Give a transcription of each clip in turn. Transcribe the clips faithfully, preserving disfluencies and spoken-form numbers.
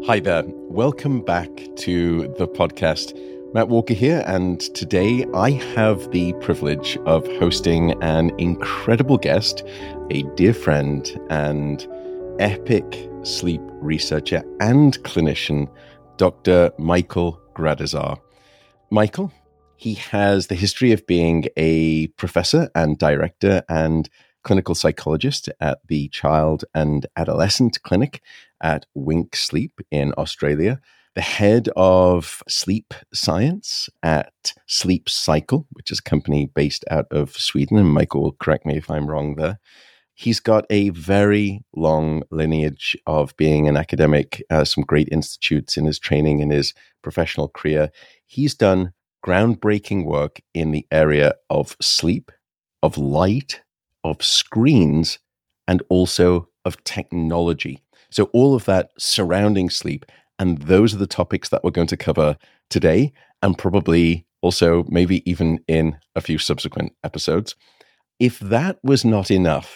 Hi there. Welcome back to the podcast. Matt Walker here, and today I have the privilege of hosting an incredible guest, a dear friend and epic sleep researcher and clinician, Doctor Michael Gradisar. Michael, he has the history of being a professor and director and clinical psychologist at the Child and Adolescent Clinic at Wink Sleep in Australia, the head of sleep science at Sleep Cycle, which is a company based out of Sweden, and Michael will correct me if I'm wrong there. He's got a very long lineage of being an academic, uh, some great institutes in his training and his professional career. He's done groundbreaking work in the area of sleep, of light, of screens, and also of technology. So all of that surrounding sleep. And those are the topics that we're going to cover today, and probably also maybe even in a few subsequent episodes. If that was not enough,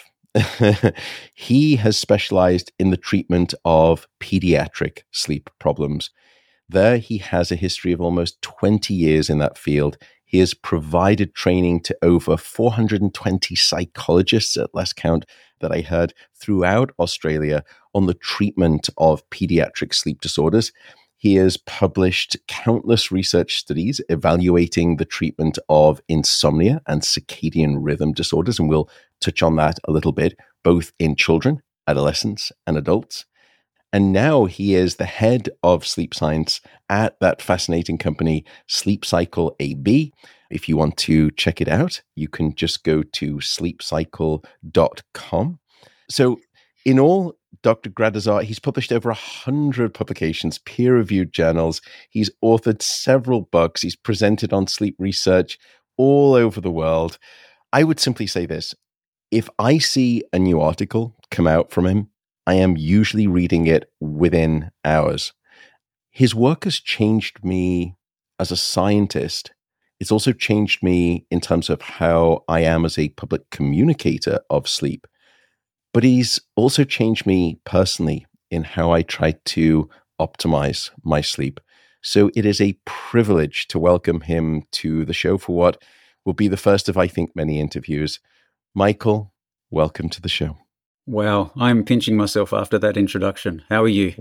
he has specialized in the treatment of pediatric sleep problems. There, he has a history of almost twenty years in that field. He has provided training to over four hundred twenty psychologists at last count that I heard throughout Australia on the treatment of pediatric sleep disorders. He has published countless research studies evaluating the treatment of insomnia and circadian rhythm disorders, and we'll touch on that a little bit, both in children, adolescents, and adults. And now he is the head of sleep science at that fascinating company, Sleep Cycle A B. If you want to check it out, you can just go to sleep cycle dot com. So in all, Doctor Gradisar, he's published over one hundred publications, peer-reviewed journals. He's authored several books. He's presented on sleep research all over the world. I would simply say this. If I see a new article come out from him, I am usually reading it within hours. His work has changed me as a scientist. It's also changed me in terms of how I am as a public communicator of sleep. But he's also changed me personally in how I try to optimize my sleep. So it is a privilege to welcome him to the show for what will be the first of, I think, many interviews. Michael, welcome to the show. Wow, I'm pinching myself after that introduction. How are you?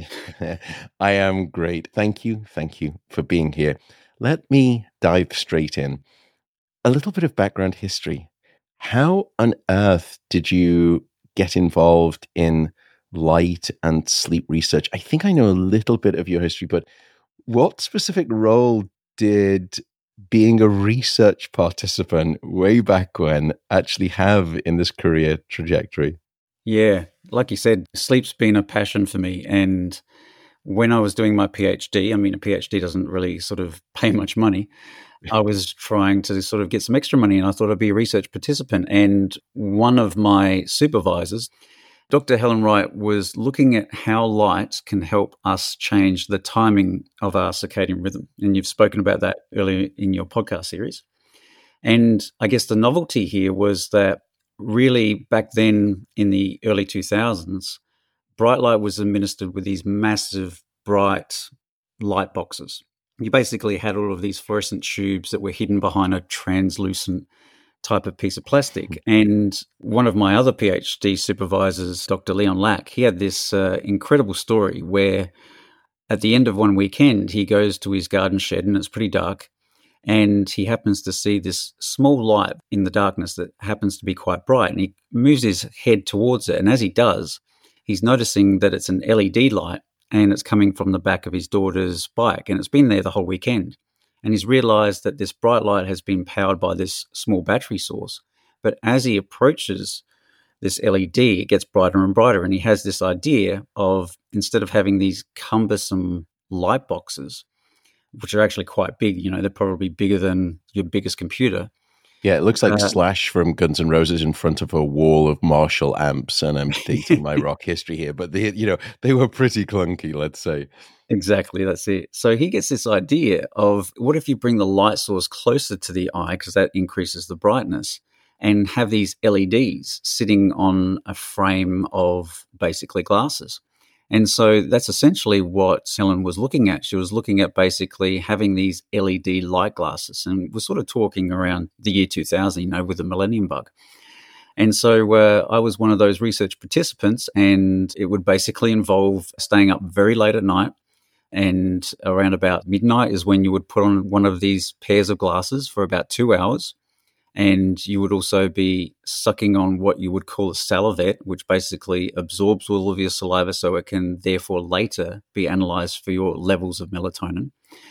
I am great. Thank you. Thank you for being here. Let me dive straight in. A little bit of background history. How on earth did you get involved in light and sleep research? I think I know a little bit of your history, but what specific role did being a research participant way back when actually have in this career trajectory? Yeah, like you said, sleep's been a passion for me. And when I was doing my PhD, I mean, a PhD doesn't really sort of pay much money. I was trying to sort of get some extra money, and I thought I'd be a research participant. And one of my supervisors, Doctor Helen Wright, was looking at how light can help us change the timing of our circadian rhythm. And you've spoken about that earlier in your podcast series. And I guess the novelty here was that really back then in the early two thousands, bright light was administered with these massive bright light boxes. You basically had all of these fluorescent tubes that were hidden behind a translucent type of piece of plastic. And one of my other PhD supervisors, Doctor Leon Lack, he had this uh, incredible story where at the end of one weekend, he goes to his garden shed and it's pretty dark. And he happens to see this small light in the darkness that happens to be quite bright. And he moves his head towards it. And as he does, he's noticing that it's an L E D light and it's coming from the back of his daughter's bike. And it's been there the whole weekend. And he's realized that this bright light has been powered by this small battery source. But as he approaches this L E D, it gets brighter and brighter. And he has this idea of, instead of having these cumbersome light boxes, which are actually quite big, you know, they're probably bigger than your biggest computer. Yeah, it looks like uh, Slash from Guns N' Roses in front of a wall of Marshall amps, and I'm dating my rock history here, but they, you know, they were pretty clunky, let's say. Exactly, that's it. So he gets this idea of, what if you bring the light source closer to the eye, because that increases the brightness, and have these L E Ds sitting on a frame of basically glasses. And so that's essentially what Helen was looking at. She was looking at basically having these L E D light glasses, and we're sort of talking around the year two thousand, you know, with the millennium bug. And so uh, I was one of those research participants, and it would basically involve staying up very late at night. And around about midnight is when you would put on one of these pairs of glasses for about two hours. And you would also be sucking on what you would call a salivette, which basically absorbs all of your saliva so it can therefore later be analyzed for your levels of melatonin.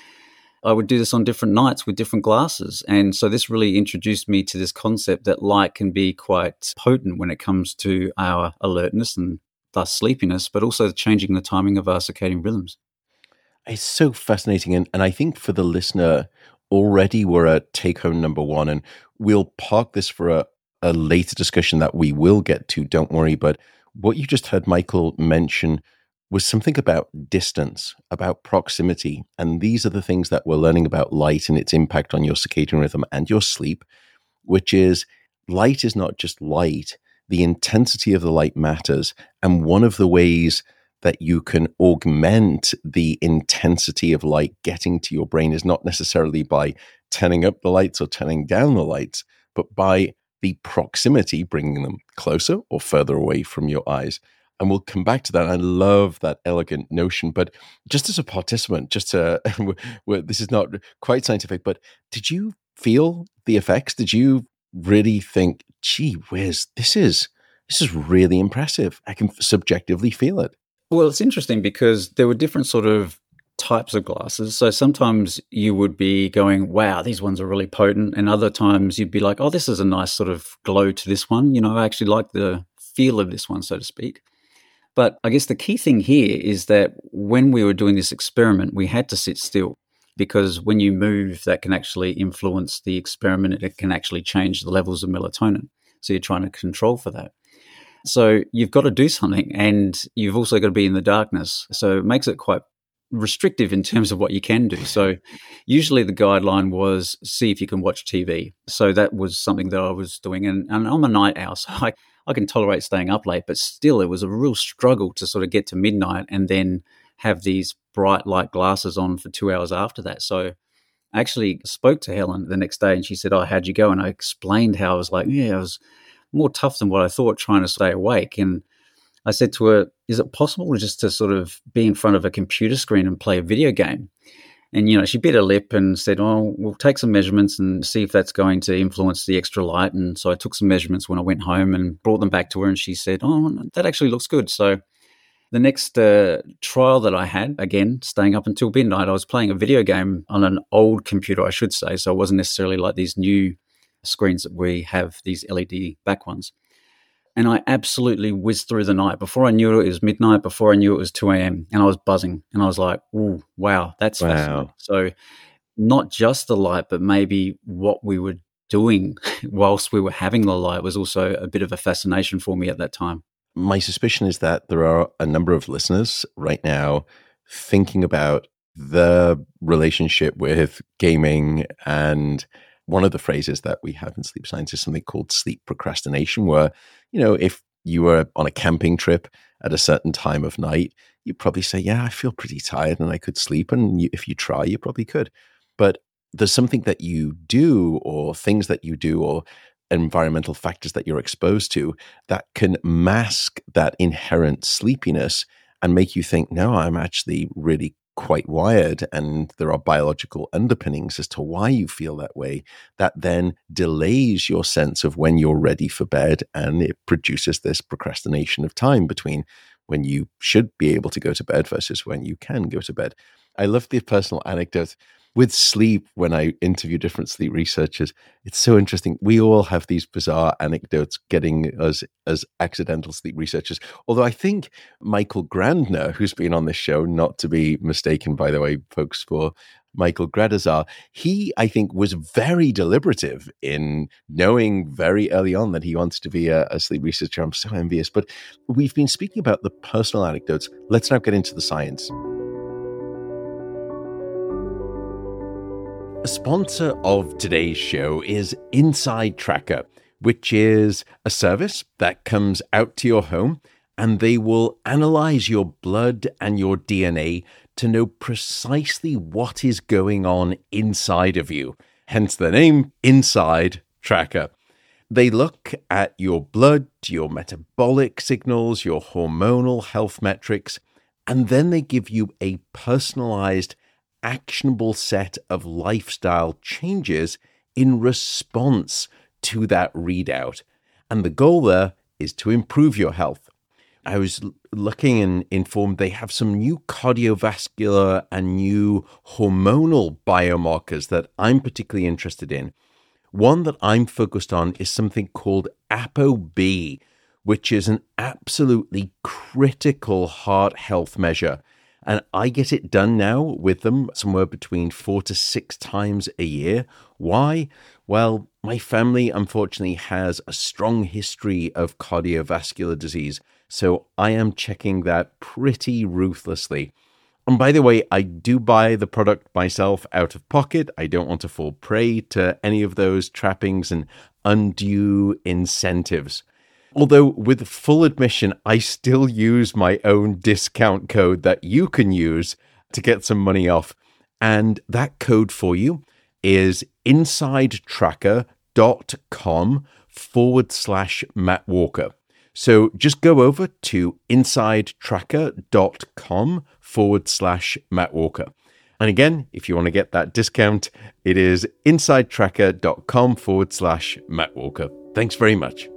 I would do this on different nights with different glasses. And so this really introduced me to this concept that light can be quite potent when it comes to our alertness and thus sleepiness, but also changing the timing of our circadian rhythms. It's so fascinating. And, and I think for the listener, already we're at take-home number one, and we'll park this for a, a later discussion that we will get to, don't worry. But what you just heard Michael mention was something about distance, about proximity. And these are the things that we're learning about light and its impact on your circadian rhythm and your sleep, which is light is not just light. The intensity of the light matters. And one of the ways that you can augment the intensity of light getting to your brain is not necessarily by turning up the lights or turning down the lights, but by the proximity, bringing them closer or further away from your eyes. And we'll come back to that. I love that elegant notion. But just as a participant, just to, this is not quite scientific, but did you feel the effects? Did you really think, gee whiz, this is, this is really impressive? I can subjectively feel it. Well, it's interesting because there were different sort of types of glasses. So sometimes you would be going, wow, these ones are really potent. And other times you'd be like, oh, this is a nice sort of glow to this one. You know, I actually like the feel of this one, so to speak. But I guess the key thing here is that when we were doing this experiment, we had to sit still, because when you move, that can actually influence the experiment. It can actually change the levels of melatonin. So you're trying to control for that. So you've got to do something, and you've also got to be in the darkness. So it makes it quite restrictive in terms of what you can do. So usually the guideline was see if you can watch T V. So that was something that I was doing. And, and I'm a night owl, so I, I can tolerate staying up late, but still it was a real struggle to sort of get to midnight and then have these bright light glasses on for two hours after that. So I actually spoke to Helen the next day, and she said, oh, how'd you go? And I explained how I was like, yeah, I was more tough than what I thought trying to stay awake. And I said to her, is it possible just to sort of be in front of a computer screen and play a video game? And, you know, she bit her lip and said, oh, we'll take some measurements and see if that's going to influence the extra light. And so I took some measurements when I went home and brought them back to her, and she said, oh, that actually looks good. So the next uh, trial that I had, again, staying up until midnight, I was playing a video game on an old computer, I should say. So it wasn't necessarily like these new screens that we have, these L E D back ones. And I absolutely whizzed through the night. Before I knew it, it was midnight. Before I knew it was two a.m. And I was buzzing. And I was like, ooh, wow, that's wow. fascinating. So not just the light, but maybe what we were doing whilst we were having the light was also a bit of a fascination for me at that time. My suspicion is that there are a number of listeners right now thinking about the relationship with gaming, and one of the phrases that we have in sleep science is something called sleep procrastination, where, you know, if you were on a camping trip at a certain time of night, you'd probably say, yeah, I feel pretty tired and I could sleep. And you, if you try, you probably could. But there's something that you do, or things that you do, or environmental factors that you're exposed to that can mask that inherent sleepiness and make you think, no, I'm actually really quite wired, and there are biological underpinnings as to why you feel that way, that then delays your sense of when you're ready for bed, and it produces this procrastination of time between when you should be able to go to bed versus when you can go to bed. I love the personal anecdote with sleep. When I interview different sleep researchers, it's so interesting. We all have these bizarre anecdotes getting us as accidental sleep researchers. Although I think Michael Grandner, who's been on this show, not to be mistaken, by the way, folks, for Michael Gradazar, he, I think, was very deliberative in knowing very early on that he wants to be a, a sleep researcher. I'm so envious. But we've been speaking about the personal anecdotes. Let's now get into the science. A sponsor of today's show is Inside Tracker, which is a service that comes out to your home and they will analyze your blood and your D N A to know precisely what is going on inside of you. Hence the name Inside Tracker. They look at your blood, your metabolic signals, your hormonal health metrics, and then they give you a personalized, actionable set of lifestyle changes in response to that readout. And the goal there is to improve your health. I was looking and informed they have some new cardiovascular and new hormonal biomarkers that I'm particularly interested in. One that I'm focused on is something called ApoB, which is an absolutely critical heart health measure. And I get it done now with them somewhere between four to six times a year. Why? Well, my family unfortunately has a strong history of cardiovascular disease, so I am checking that pretty ruthlessly. And by the way, I do buy the product myself out of pocket. I don't want to fall prey to any of those trappings and undue incentives. Although with full admission, I still use my own discount code that you can use to get some money off. And that code for you is insidetracker.com forward slash Matt Walker. So just go over to insidetracker.com forward slash Matt Walker. And again, if you want to get that discount, it is insidetracker.com forward slash Matt Walker. Thanks very much.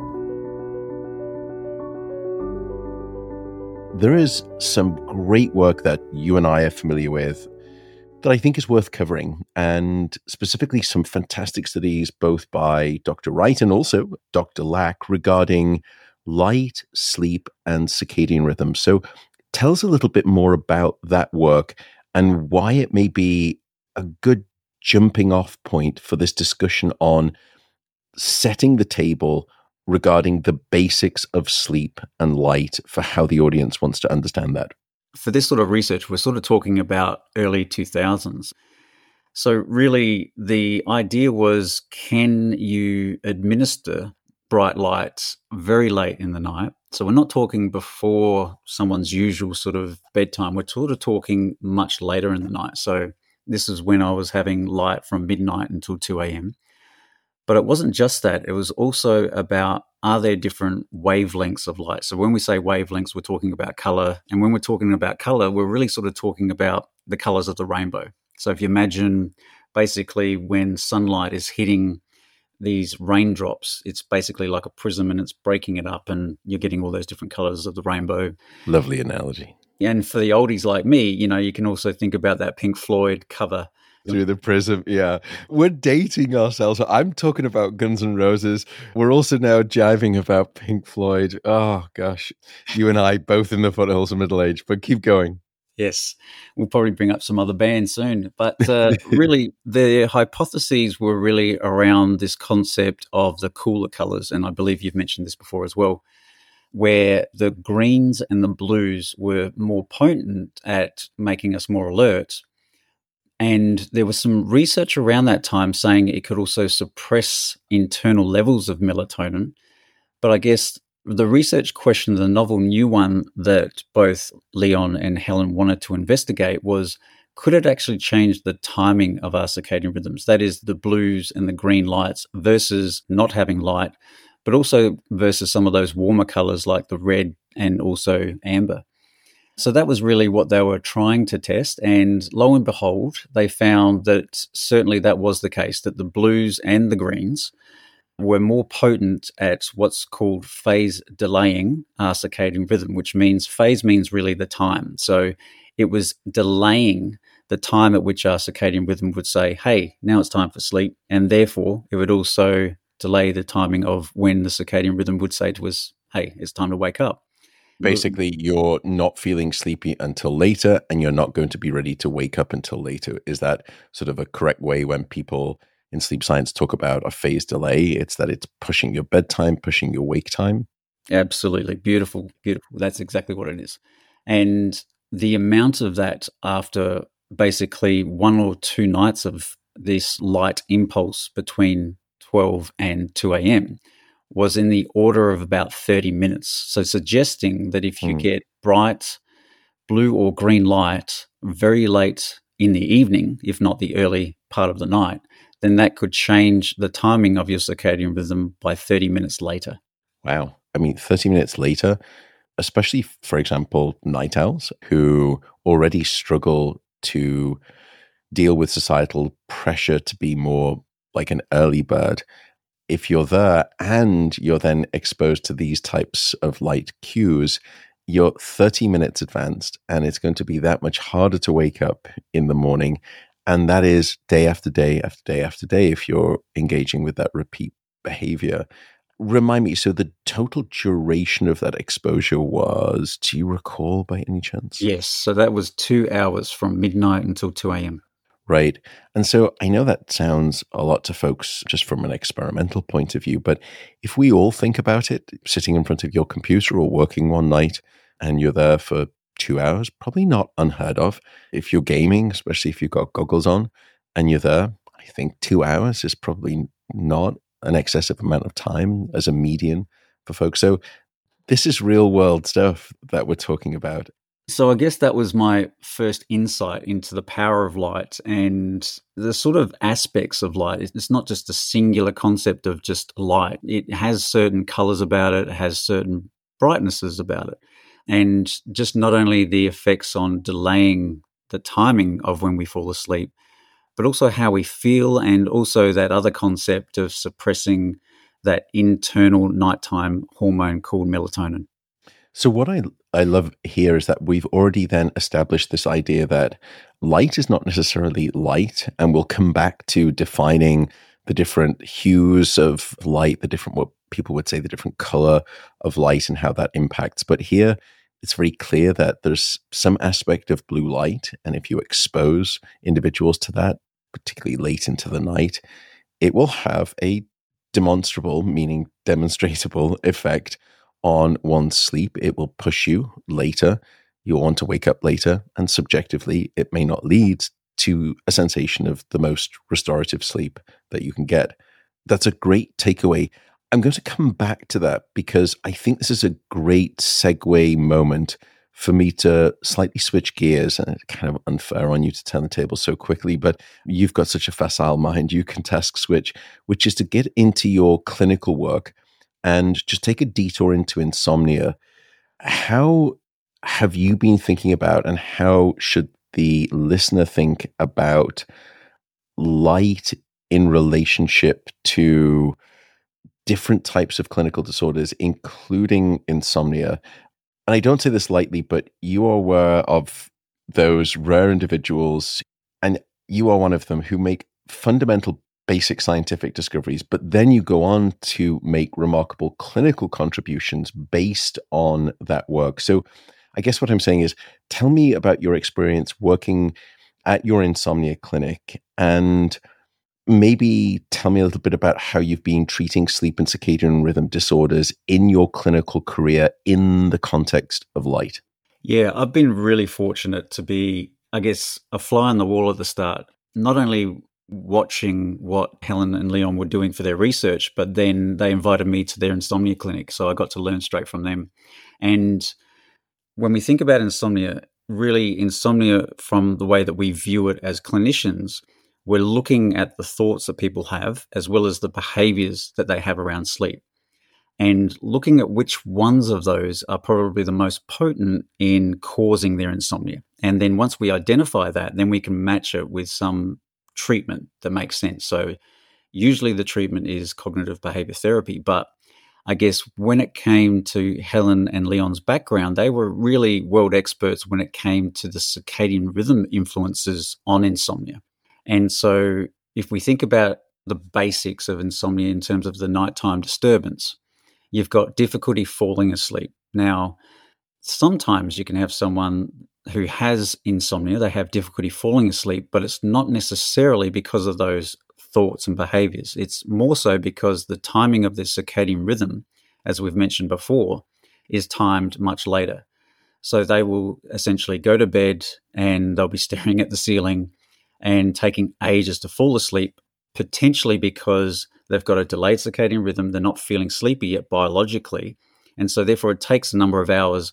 There is some great work that you and I are familiar with that I think is worth covering, and specifically some fantastic studies both by Doctor Wright and also Doctor Lack regarding light, sleep, and circadian rhythm. So tell us a little bit more about that work and why it may be a good jumping off point for this discussion on setting the table regarding the basics of sleep and light for how the audience wants to understand that. For this sort of research, we're sort of talking about early two thousands. So really the idea was, can you administer bright lights very late in the night? So we're not talking before someone's usual sort of bedtime. We're sort of talking much later in the night. So this is when I was having light from midnight until two a.m. But it wasn't just that. It was also about, are there different wavelengths of light? So when we say wavelengths, we're talking about color. And when we're talking about color, we're really sort of talking about the colors of the rainbow. So if you imagine basically when sunlight is hitting these raindrops, it's basically like a prism and it's breaking it up and you're getting all those different colors of the rainbow. Lovely analogy. And for the oldies like me, you know, you can also think about that Pink Floyd cover. Through the prism, yeah. We're dating ourselves. I'm talking about Guns N' Roses. We're also now jiving about Pink Floyd. Oh, gosh. You and I both in the foothills of middle age, but keep going. Yes. We'll probably bring up some other bands soon. But uh, really, the hypotheses were really around this concept of the cooler colors. And I believe you've mentioned this before as well, where the greens and the blues were more potent at making us more alert. And there was some research around that time saying it could also suppress internal levels of melatonin. But I guess the research question, the novel new one that both Leon and Helen wanted to investigate was, could it actually change the timing of our circadian rhythms? That is, the blues and the green lights versus not having light, but also versus some of those warmer colors like the red and also amber. So that was really what they were trying to test. And lo and behold, they found that certainly that was the case, that the blues and the greens were more potent at what's called phase delaying our circadian rhythm, which means phase means really the time. So it was delaying the time at which our circadian rhythm would say, hey, now it's time for sleep. And therefore, it would also delay the timing of when the circadian rhythm would say to us, hey, it's time to wake up. Basically, you're not feeling sleepy until later, and you're not going to be ready to wake up until later. Is that sort of a correct way when people in sleep science talk about a phase delay? It's that it's pushing your bedtime, pushing your wake time? Absolutely. Beautiful, beautiful. That's exactly what it is. And the amount of that after basically one or two nights of this light impulse between twelve and two a.m. was in the order of about thirty minutes. So suggesting that if you Mm. get bright blue or green light very late in the evening, if not the early part of the night, then that could change the timing of your circadian rhythm by thirty minutes later. Wow. I mean, thirty minutes later, especially, for example, night owls who already struggle to deal with societal pressure to be more like an early bird. If you're there and you're then exposed to these types of light cues, you're thirty minutes advanced, and it's going to be that much harder to wake up in the morning. And that is day after day after day after day if you're engaging with that repeat behavior. Remind me, so the total duration of that exposure was, do you recall by any chance? Yes, so that was two hours from midnight until two a.m. Right. And so I know that sounds a lot to folks just from an experimental point of view, but if we all think about it, sitting in front of your computer or working one night and you're there for two hours, probably not unheard of. If you're gaming, especially if you've got goggles on and you're there, I think two hours is probably not an excessive amount of time as a median for folks. So this is real world stuff that we're talking about. So I guess that was my first insight into the power of light and the sort of aspects of light. It's not just a singular concept of just light. It has certain colors about it, it has certain brightnesses about it. And just not only the effects on delaying the timing of when we fall asleep, but also how we feel, and also that other concept of suppressing that internal nighttime hormone called melatonin. So what I I love here is that we've already then established this idea that light is not necessarily light, and we'll come back to defining the different hues of light, the different, what people would say, the different color of light and how that impacts. But here it's very clear that there's some aspect of blue light, and if you expose individuals to that, particularly late into the night, it will have a demonstrable, meaning demonstratable effect on one's sleep. It will push you later. You'll want to wake up later. And subjectively, it may not lead to a sensation of the most restorative sleep that you can get. That's a great takeaway. I'm going to come back to that because I think this is a great segue moment for me to slightly switch gears. And it's kind of unfair on you to turn the table so quickly, but you've got such a facile mind. You can task switch, which is to get into your clinical work and just take a detour into insomnia. How have you been thinking about, and how should the listener think about light in relationship to different types of clinical disorders, including insomnia? And I don't say this lightly, but you are aware of those rare individuals, and you are one of them, who make fundamental basic scientific discoveries, but then you go on to make remarkable clinical contributions based on that work. So I guess what I'm saying is, tell me about your experience working at your insomnia clinic, and maybe tell me a little bit about how you've been treating sleep and circadian rhythm disorders in your clinical career in the context of light. Yeah, I've been really fortunate to be, I guess, a fly on the wall at the start. Not only watching what Helen and Leon were doing for their research, but then they invited me to their insomnia clinic. So I got to learn straight from them. And when we think about insomnia, really insomnia from the way that we view it as clinicians, we're looking at the thoughts that people have as well as the behaviors that they have around sleep, and looking at which ones of those are probably the most potent in causing their insomnia. And then once we identify that, then we can match it with some treatment that makes sense. So usually the treatment is cognitive behavior therapy, but I guess when it came to Helen and Leon's background, they were really world experts when it came to the circadian rhythm influences on insomnia. And so if we think about the basics of insomnia in terms of the nighttime disturbance, you've got difficulty falling asleep. Now, sometimes you can have someone who has insomnia, they have difficulty falling asleep, but it's not necessarily because of those thoughts and behaviors. It's more so because the timing of the circadian rhythm, as we've mentioned before, is timed much later. So they will essentially go to bed and they'll be staring at the ceiling and taking ages to fall asleep, potentially because They've got a delayed circadian rhythm. They're not feeling sleepy yet biologically. And so therefore it takes a number of hours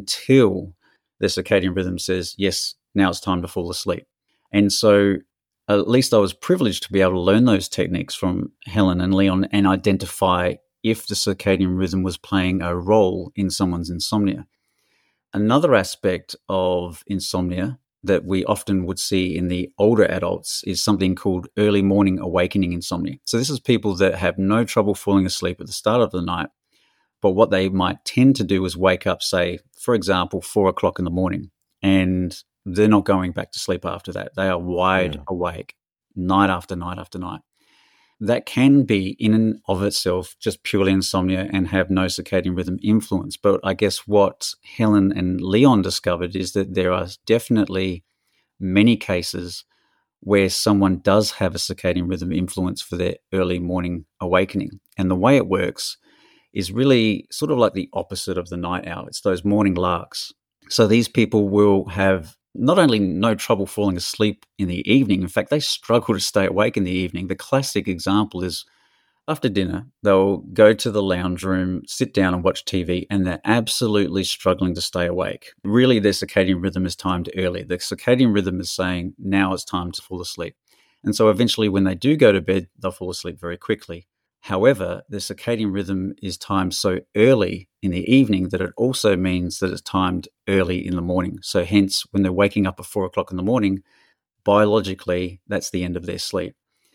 until their circadian rhythm says, yes, now it's time to fall asleep. And so at least I was privileged to be able to learn those techniques from Helen and Leon and identify if the circadian rhythm was playing a role in someone's insomnia. Another aspect of insomnia that we often would see in the older adults is something called early morning awakening insomnia. So this is people that have no trouble falling asleep at the start of the night, but what they might tend to do is wake up, say, for example, four o'clock in the morning, and they're not going back to sleep after that. They are wide yeah. awake night after night after night. That can be in and of itself just purely insomnia and have no circadian rhythm influence. But I guess what Helen and Leon discovered is that there are definitely many cases where someone does have a circadian rhythm influence for their early morning awakening. And the way it works is really sort of like the opposite of the night owl. It's those morning larks. So these people will have not only no trouble falling asleep in the evening, in fact, they struggle to stay awake in the evening. The classic example is after dinner, they'll go to the lounge room, sit down and watch T V, and they're absolutely struggling to stay awake. Really, their circadian rhythm is timed early. The circadian rhythm is saying, now it's time to fall asleep. And so eventually when they do go to bed, they'll fall asleep very quickly. However, the circadian rhythm is timed so early in the evening that it also means that it's timed early in the morning. So hence, when they're waking up at four o'clock in the morning, biologically, that's the end of their sleep.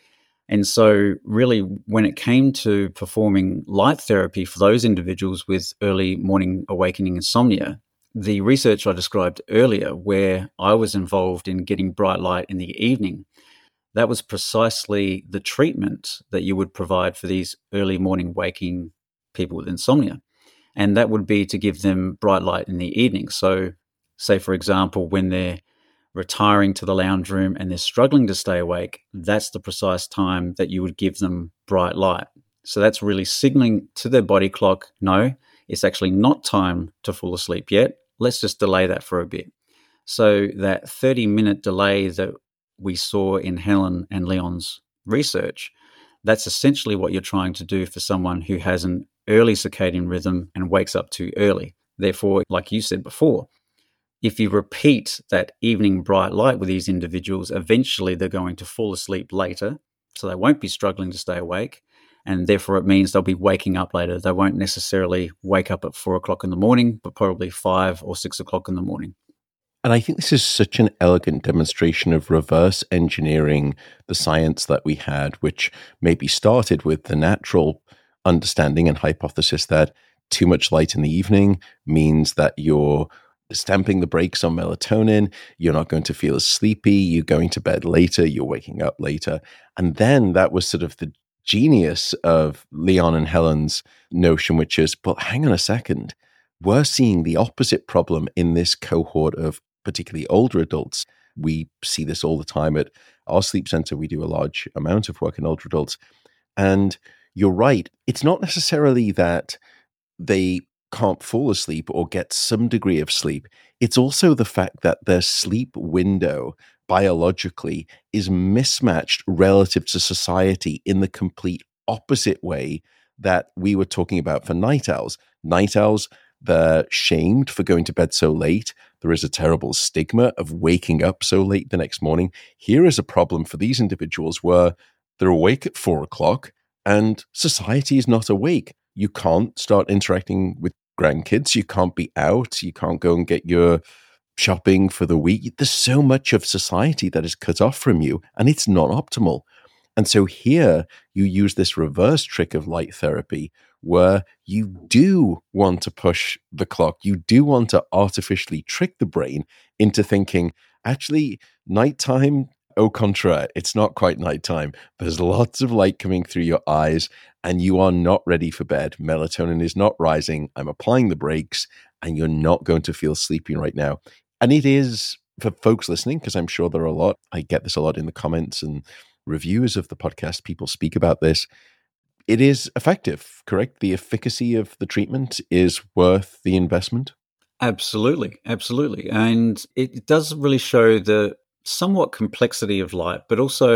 And so really, when it came to performing light therapy for those individuals with early morning awakening insomnia, the research I described earlier, where I was involved in getting bright light in the evening, that was precisely the treatment that you would provide for these early morning waking people with insomnia. And that would be to give them bright light in the evening. So say, for example, when they're retiring to the lounge room and they're struggling to stay awake, that's the precise time that you would give them bright light. So that's really signaling to their body clock, no, it's actually not time to fall asleep yet. Let's just delay that for a bit. So that thirty-minute delay that we saw in Helen and Leon's research, that's essentially what you're trying to do for someone who has an early circadian rhythm and wakes up too early. Therefore, like you said before, if you repeat that evening bright light with these individuals, eventually they're going to fall asleep later, so they won't be struggling to stay awake, and therefore it means they'll be waking up later. They won't necessarily wake up at four o'clock in the morning, but probably five or six o'clock in the morning. And I think this is such an elegant demonstration of reverse engineering the science that we had, which maybe started with the natural understanding and hypothesis that too much light in the evening means that you're stamping the brakes on melatonin, you're not going to feel as sleepy, you're going to bed later, you're waking up later. And then that was sort of the genius of Leon and Helen's notion, which is, but hang on a second, we're seeing the opposite problem in this cohort of particularly older adults. We see this all the time at our sleep center. We do a large amount of work in older adults. And you're right. It's not necessarily that they can't fall asleep or get some degree of sleep. It's also the fact that their sleep window biologically is mismatched relative to society in the complete opposite way that we were talking about for night owls. Night owls, they're shamed for going to bed so late. There is a terrible stigma of waking up so late the next morning. Here is a problem for these individuals where they're awake at four o'clock and society is not awake. You can't start interacting with grandkids. You can't be out. You can't go and get your shopping for the week. There's so much of society that is cut off from you, and it's not optimal. And so here you use this reverse trick of light therapy where you do want to push the clock. You do want to artificially trick the brain into thinking, actually, nighttime, au contraire, it's not quite nighttime. There's lots of light coming through your eyes and you are not ready for bed. Melatonin is not rising. I'm applying the brakes and you're not going to feel sleepy right now. And it is, for folks listening, because I'm sure there are a lot, I get this a lot in the comments and reviews of the podcast, people speak about this. It is effective, correct? The efficacy of the treatment is worth the investment? Absolutely, absolutely. And it does really show the somewhat complexity of light, but also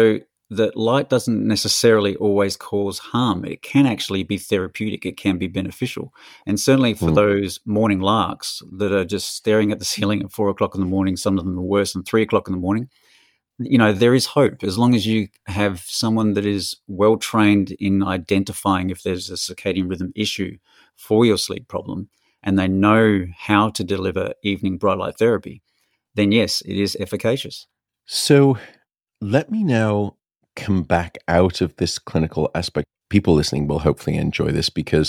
that light doesn't necessarily always cause harm. It can actually be therapeutic. It can be beneficial. And certainly for Mm. those morning larks that are just staring at the ceiling at four o'clock in the morning, some of them are worse than three o'clock in the morning, you know, there is hope as long as you have someone that is well trained in identifying if there's a circadian rhythm issue for your sleep problem and they know how to deliver evening bright light therapy, then yes, it is efficacious. So let me now come back out of this clinical aspect. People listening will hopefully enjoy this because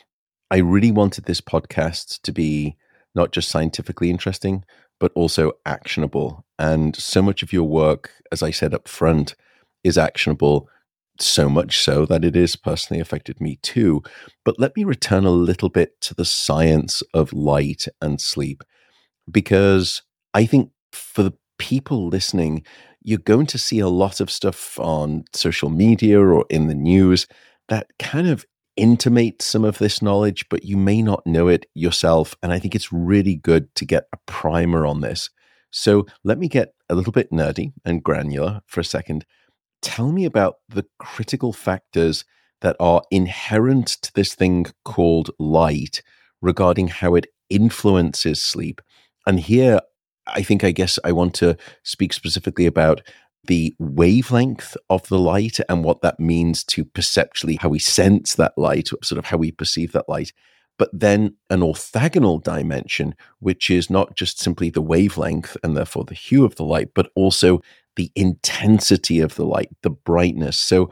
I really wanted this podcast to be not just scientifically interesting, but also actionable. And so much of your work, as I said up front, is actionable, so much so that it has personally affected me too. But let me return a little bit to the science of light and sleep, because I think for the people listening, you're going to see a lot of stuff on social media or in the news that kind of intimate some of this knowledge, but you may not know it yourself. And I think it's really good to get a primer on this. So let me get a little bit nerdy and granular for a second. Tell me about the critical factors that are inherent to this thing called light regarding how it influences sleep. And here, I think, I guess I want to speak specifically about the wavelength of the light and what that means to perceptually how we sense that light, sort of how we perceive that light. But then an orthogonal dimension, which is not just simply the wavelength and therefore the hue of the light, but also the intensity of the light, the brightness. So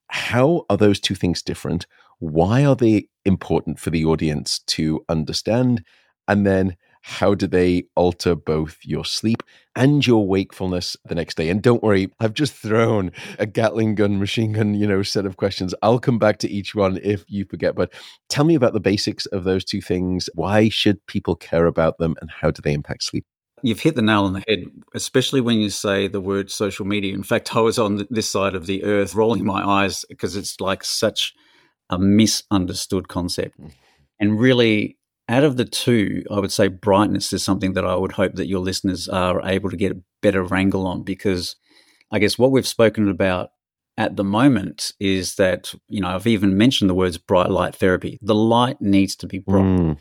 how are those two things different? Why are they important for the audience to understand? And then how do they alter both your sleep and your wakefulness the next day? And don't worry, I've just thrown a Gatling gun, machine gun, you know, set of questions. I'll come back to each one if you forget. But tell me about the basics of those two things. Why should people care about them and how do they impact sleep? You've hit the nail on the head, especially when you say the word social media. In fact, I was on this side of the earth rolling my eyes because it's like such a misunderstood concept. And really, out of the two, I would say brightness is something that I would hope that your listeners are able to get a better wrangle on, because I guess what we've spoken about at the moment is that, you know, I've even mentioned the words bright light therapy. The light needs to be bright. Mm.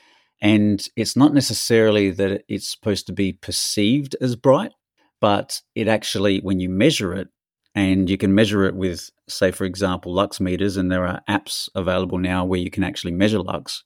And it's not necessarily that it's supposed to be perceived as bright, but it actually, when you measure it, and you can measure it with, say, for example, lux meters, and there are apps available now where you can actually measure lux,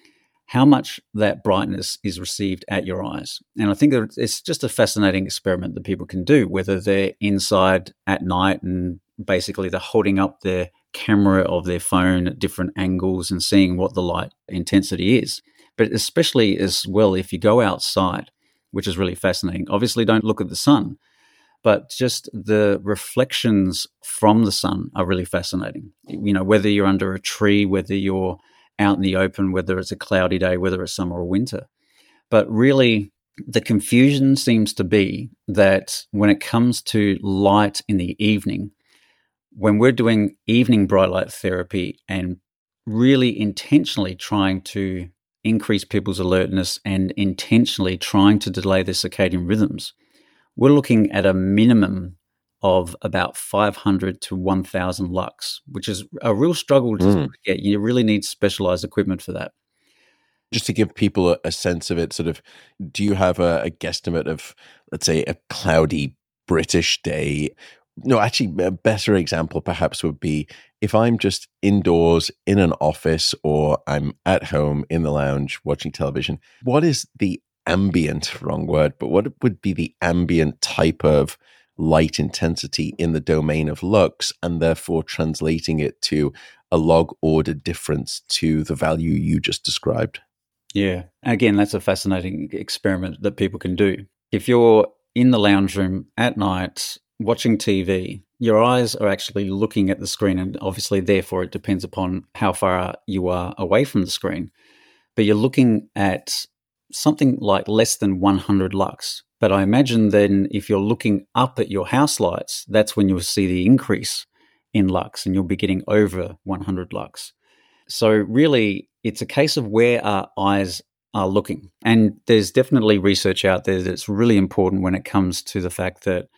how much that brightness is received at your eyes. And I think that it's just a fascinating experiment that people can do, whether they're inside at night and basically they're holding up their camera of their phone at different angles and seeing what the light intensity is. But especially as well, if you go outside, which is really fascinating. Obviously, don't look at the sun, but just the reflections from the sun are really fascinating. You know, whether you're under a tree, whether you're out in the open, whether it's a cloudy day, whether it's summer or winter. But really, the confusion seems to be that when it comes to light in the evening, when we're doing evening bright light therapy and really intentionally trying to increase people's alertness and intentionally trying to delay their circadian rhythms, we're looking at a minimum of about five hundred to one thousand lux, which is a real struggle to mm. get. You really need specialized equipment for that. Just to give people a, a sense of it, sort of, do you have a, a guesstimate of, let's say, a cloudy British day? No, actually, a better example perhaps would be if I'm just indoors in an office or I'm at home in the lounge watching television, what is the ambient, wrong word, but what would be the ambient type of light intensity in the domain of lux, and therefore translating it to a log order difference to the value you just described? Yeah. Again, that's a fascinating experiment that people can do. If you're in the lounge room at night watching T V, your eyes are actually looking at the screen, and obviously therefore it depends upon how far you are away from the screen, but you're looking at something like less than one hundred lux. But I imagine then if you're looking up at your house lights, that's when you'll see the increase in lux and you'll be getting over one hundred lux. So really, it's a case of where our eyes are looking. And there's definitely research out there that's really important when it comes to the fact that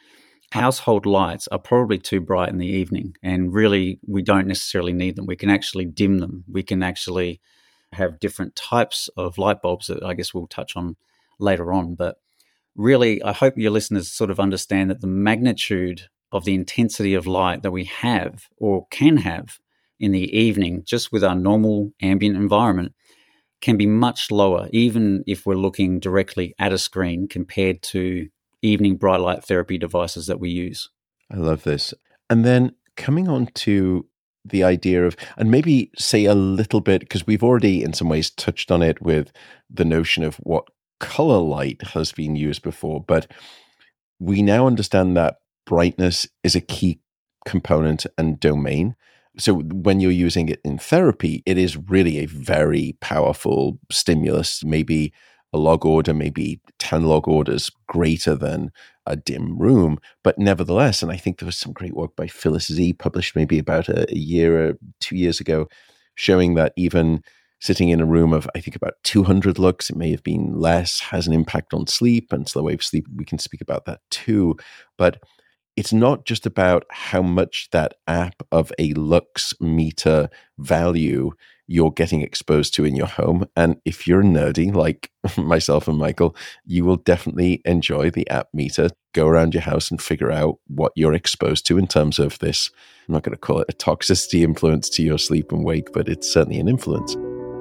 household lights are probably too bright in the evening, and really we don't necessarily need them. We can actually dim them. We can actually have different types of light bulbs that I guess we'll touch on later on. But really, I hope your listeners sort of understand that the magnitude of the intensity of light that we have or can have in the evening, just with our normal ambient environment, can be much lower, even if we're looking directly at a screen compared to evening bright light therapy devices that we use. I love this. And then coming on to the idea of, and maybe say a little bit, because we've already in some ways touched on it with the notion of what color light has been used before, but we now understand that brightness is a key component and domain. So when you're using it in therapy, it is really a very powerful stimulus, maybe a log order, maybe ten log orders greater than a dim room. But nevertheless, and I think there was some great work by Phyllis Z published maybe about a, a year or two years ago, showing that even sitting in a room of, I think, about two hundred lux, it may have been less, has an impact on sleep and slow wave sleep. We can speak about that too. But it's not just about how much that app of a lux meter value you're getting exposed to in your home. And if you're nerdy like myself and Michael, you will definitely enjoy the app meter. Go around your house and figure out what you're exposed to in terms of this. I'm not going to call it a toxicity influence to your sleep and wake, but it's certainly an influence.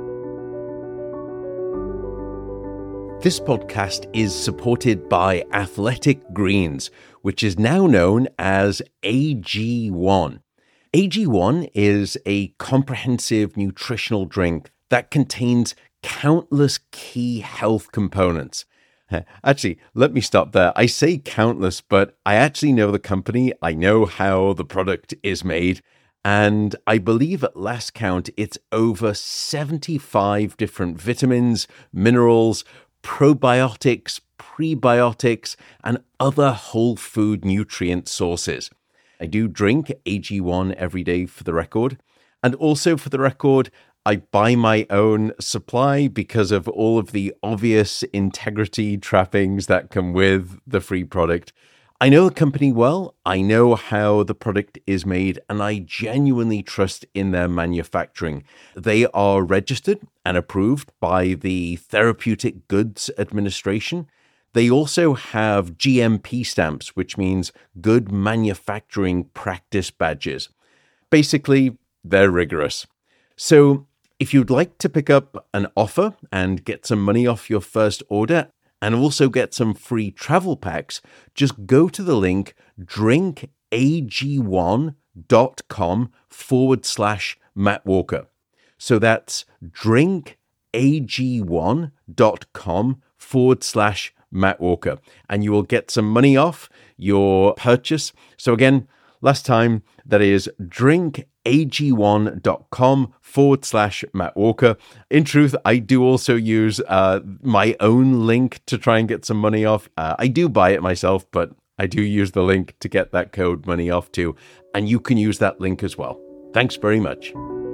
This podcast is supported by Athletic Greens, which is now known as A G one. A G one is a comprehensive nutritional drink that contains countless key health components. Actually, let me stop there. I say countless, but I actually know the company. I know how the product is made. And I believe at last count, it's over seventy-five different vitamins, minerals, probiotics, prebiotics, and other whole food nutrient sources. I do drink A G one every day for the record. And also for the record, I buy my own supply because of all of the obvious integrity trappings that come with the free product. I know the company well, I know how the product is made, and I genuinely trust in their manufacturing. They are registered and approved by the Therapeutic Goods Administration. They also have G M P stamps, which means Good Manufacturing Practice badges. Basically, they're rigorous. So if you'd like to pick up an offer and get some money off your first order and also get some free travel packs, just go to the link drinkag1.com forward slash Matt Walker. So that's drinkag1.com forward slash Matt Walker, and you will get some money off your purchase. So again, last time, that is drinkag1.com forward slash Matt Walker. In truth, I do also use uh, my own link to try and get some money off. Uh, I do buy it myself, but I do use the link to get that code money off too. And you can use that link as well. Thanks very much.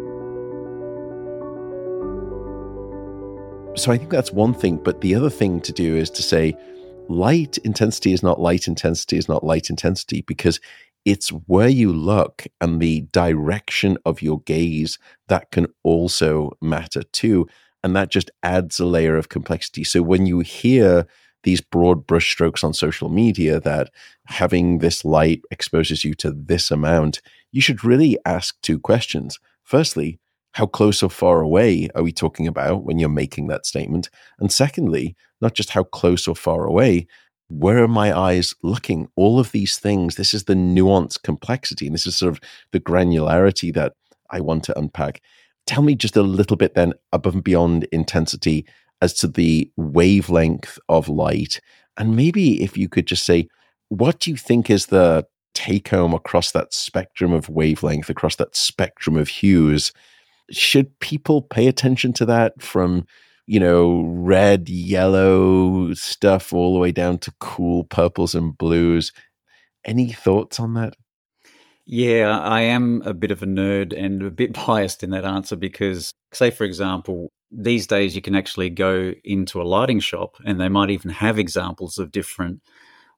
So I think that's one thing, but the other thing to do is to say light intensity is not light intensity is not light intensity, because it's where you look and the direction of your gaze that can also matter too. And that just adds a layer of complexity. So when you hear these broad brushstrokes on social media that having this light exposes you to this amount, you should really ask two questions. Firstly, how close or far away are we talking about when you're making that statement? And secondly, not just how close or far away, where are my eyes looking? All of these things, this is the nuanced complexity, and this is sort of the granularity that I want to unpack. Tell me just a little bit then above and beyond intensity as to the wavelength of light. And maybe if you could just say, what do you think is the take home across that spectrum of wavelength, across that spectrum of hues? Should people pay attention to that from, you know, red, yellow stuff all the way down to cool purples and blues? Any thoughts on that? Yeah, I am a bit of a nerd and a bit biased in that answer because, say, for example, these days you can actually go into a lighting shop and they might even have examples of different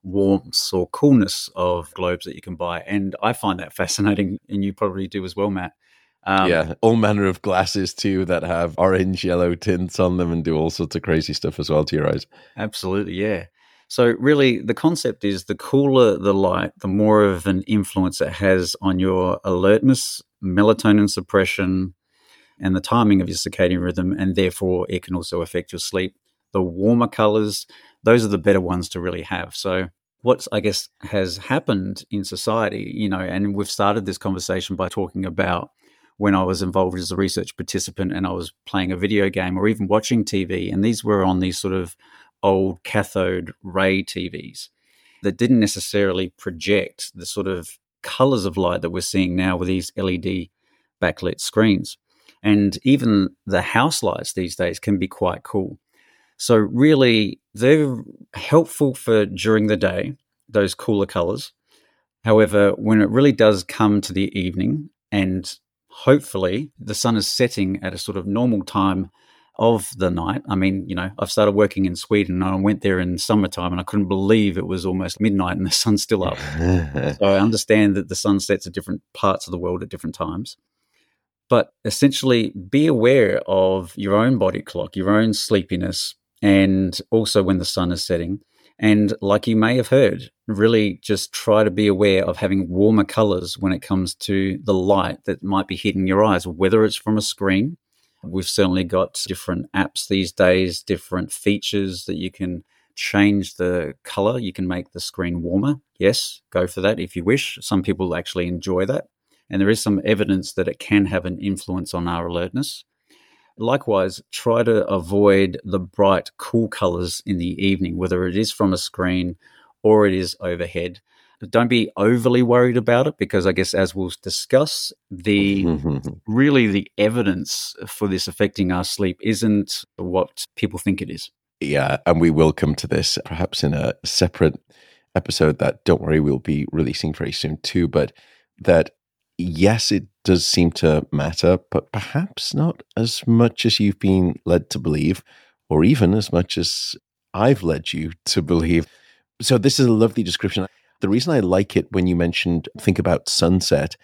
warmth or coolness of globes that you can buy. And I find that fascinating, and you probably do as well, Matt. Um, yeah, all manner of glasses too that have orange, yellow tints on them and do all sorts of crazy stuff as well to your eyes. Absolutely, yeah. So really the concept is the cooler the light, the more of an influence it has on your alertness, melatonin suppression, and the timing of your circadian rhythm, and therefore it can also affect your sleep. The warmer colors, those are the better ones to really have. So what I guess has happened in society, you know, and we've started this conversation by talking about when I was involved as a research participant and I was playing a video game or even watching T V, and these were on these sort of old cathode ray T Vs that didn't necessarily project the sort of colors of light that we're seeing now with these L E D backlit screens. And even the house lights these days can be quite cool. So really, they're helpful for during the day, those cooler colors. However, when it really does come to the evening and hopefully the sun is setting at a sort of normal time of the night. I mean, you know, I've started working in Sweden and I went there in summertime and I couldn't believe it was almost midnight and the sun's still up. So I understand that the sun sets at different parts of the world at different times. But essentially be aware of your own body clock, your own sleepiness, and also when the sun is setting. And like you may have heard, really just try to be aware of having warmer colors when it comes to the light that might be hitting your eyes, whether it's from a screen. We've certainly got different apps these days, different features that you can change the color. You can make the screen warmer. Yes, go for that if you wish. Some people actually enjoy that. And there is some evidence that it can have an influence on our alertness. Likewise, try to avoid the bright, cool colors in the evening, whether it is from a screen or it is overhead. But don't be overly worried about it because I guess as we'll discuss, the really the evidence for this affecting our sleep isn't what people think it is. Yeah, and we will come to this perhaps in a separate episode that, don't worry, we'll be releasing very soon too, but that yes, it does seem to matter, but perhaps not as much as you've been led to believe, or even as much as I've led you to believe. So this is a lovely description. The reason I like it when you mentioned, think about sunset,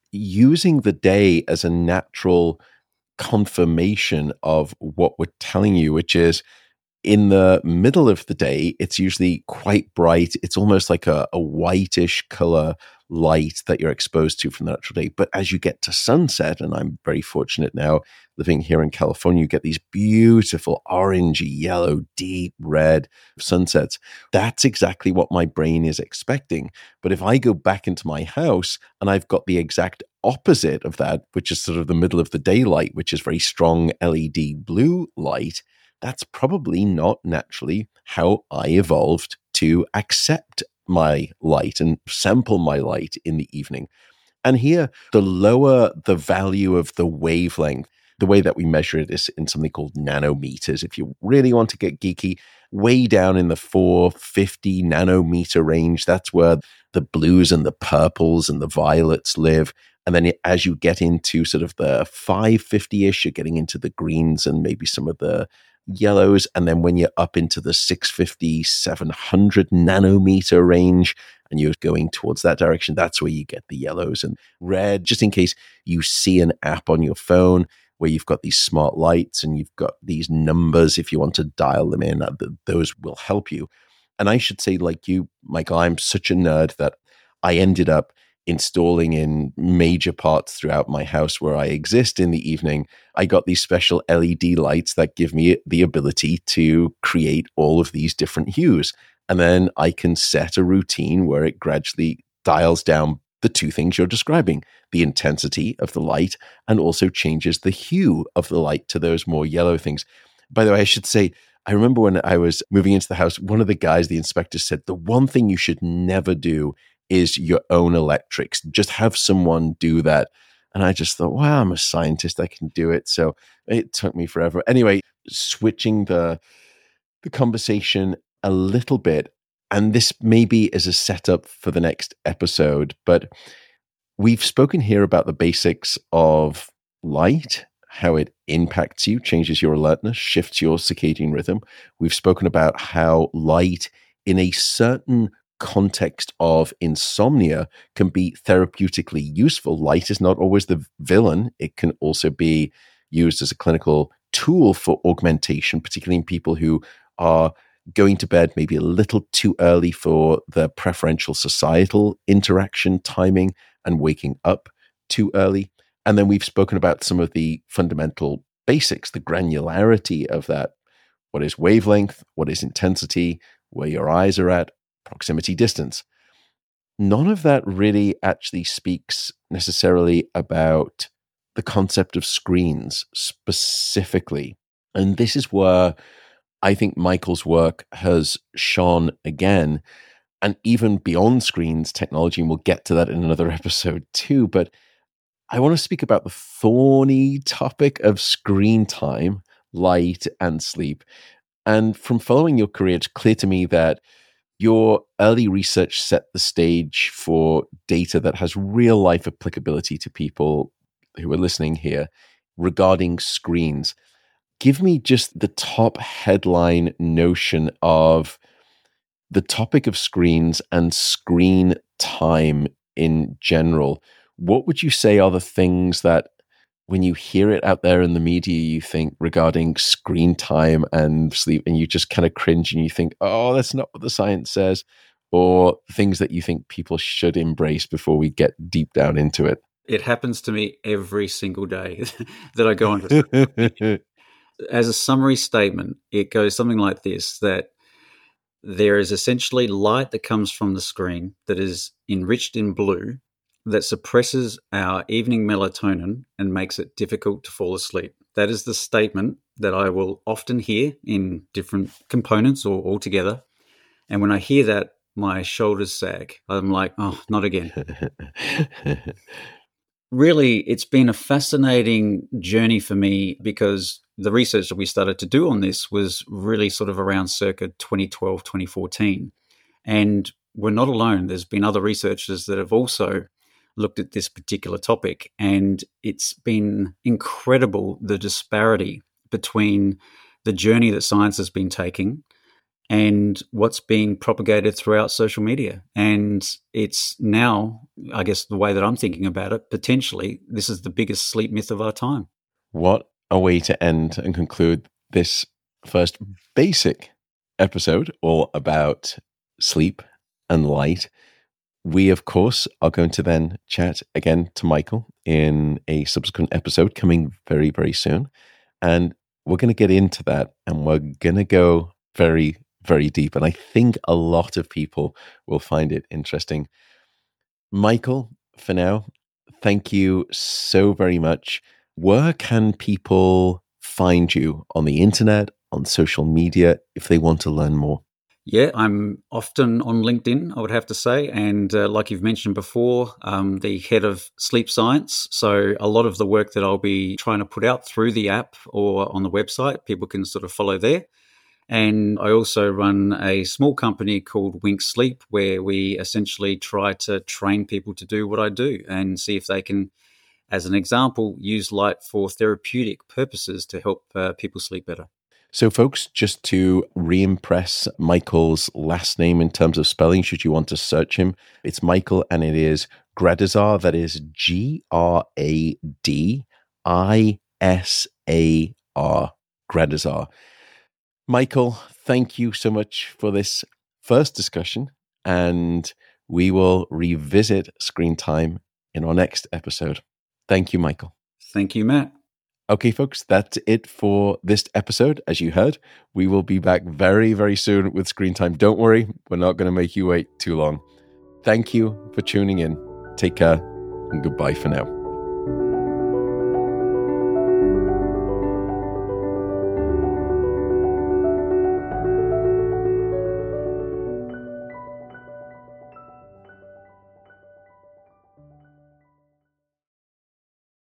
using the day as a natural confirmation of what we're telling you, which is in the middle of the day, it's usually quite bright. It's almost like a, a whitish color light that you're exposed to from the natural day. But as you get to sunset, and I'm very fortunate now living here in California, you get these beautiful orange, yellow, deep red sunsets. That's exactly what my brain is expecting. But if I go back into my house and I've got the exact opposite of that, which is sort of the middle of the daylight, which is very strong L E D blue light, that's probably not naturally how I evolved to accept my light and sample my light in the evening. And here, the lower the value of the wavelength, the way that we measure it is in something called nanometers. If you really want to get geeky, way down in the four hundred fifty nanometer range, that's where the blues and the purples and the violets live. And then as you get into sort of the five fifty-ish, you're getting into the greens and maybe some of the yellows. And then when you're up into the six fifty, seven hundred nanometer range, and you're going towards that direction, that's where you get the yellows and red, just in case you see an app on your phone where you've got these smart lights and you've got these numbers. If you want to dial them in, those will help you. And I should say, like you, Michael, I'm such a nerd that I ended up installing in major parts throughout my house where I exist in the evening. I got these special L E D lights that give me the ability to create all of these different hues. And then I can set a routine where it gradually dials down the two things you're describing, the intensity of the light, and also changes the hue of the light to those more yellow things. By the way, I should say, I remember when I was moving into the house, one of the guys, the inspector, said, the one thing you should never do is your own electrics. Just have someone do that. And I just thought, wow, I'm a scientist, I can do it. So it took me forever. Anyway, switching the the conversation a little bit, and this maybe is a setup for the next episode, but we've spoken here about the basics of light, how it impacts you, changes your alertness, shifts your circadian rhythm. We've spoken about how light in a certain context of insomnia can be therapeutically useful. Light is not always the villain. It can also be used as a clinical tool for augmentation, particularly in people who are going to bed maybe a little too early for the preferential societal interaction timing and waking up too early. And then we've spoken about some of the fundamental basics, the granularity of that. What is wavelength? What is intensity? Where your eyes are at? Proximity distance. None of that really actually speaks necessarily about the concept of screens specifically. And this is where I think Michael's work has shone again, and even beyond screens technology, and we'll get to that in another episode too. But I want to speak about the thorny topic of screen time, light, and sleep. And from following your career, it's clear to me that your early research set the stage for data that has real life applicability to people who are listening here regarding screens. Give me just the top headline notion of the topic of screens and screen time in general. What would you say are the things that when you hear it out there in the media, you think regarding screen time and sleep, and you just kind of cringe and you think, oh, that's not what the science says, or things that you think people should embrace before we get deep down into it? It happens to me every single day that I go on. As a summary statement, it goes something like this, that there is essentially light that comes from the screen that is enriched in blue that suppresses our evening melatonin and makes it difficult to fall asleep. That is the statement that I will often hear in different components or all together. And when I hear that, my shoulders sag. I'm like, oh, not again. Really, it's been a fascinating journey for me because the research that we started to do on this was really sort of around circa twenty twelve, twenty fourteen. And we're not alone. There's been other researchers that have also looked at this particular topic, and it's been incredible, the disparity between the journey that science has been taking and what's being propagated throughout social media. And it's now, I guess the way that I'm thinking about it, potentially this is the biggest sleep myth of our time. What a way to end and conclude this first basic episode all about sleep and light. We, of course, are going to then chat again to Michael in a subsequent episode coming very, very soon. And we're going to get into that, and we're going to go very, very deep. And I think a lot of people will find it interesting. Michael, for now, thank you so very much. Where can people find you on the internet, on social media, if they want to learn more? Yeah, I'm often on LinkedIn, I would have to say. And uh, like you've mentioned before, um, the head of sleep science. So a lot of the work that I'll be trying to put out through the app or on the website, people can sort of follow there. And I also run a small company called Wink Sleep, where we essentially try to train people to do what I do and see if they can, as an example, use light for therapeutic purposes to help uh, people sleep better. So folks, just to re-impress Michael's last name in terms of spelling, should you want to search him, it's Michael, and it is Gradisar. That is G R A D I S A R, Gradisar. Michael, thank you so much for this first discussion, and we will revisit screen time in our next episode. Thank you, Michael. Thank you, Matt. Okay, folks, that's it for this episode. As you heard, we will be back very, very soon with screen time. Don't worry, we're not going to make you wait too long. Thank you for tuning in. Take care, and goodbye for now.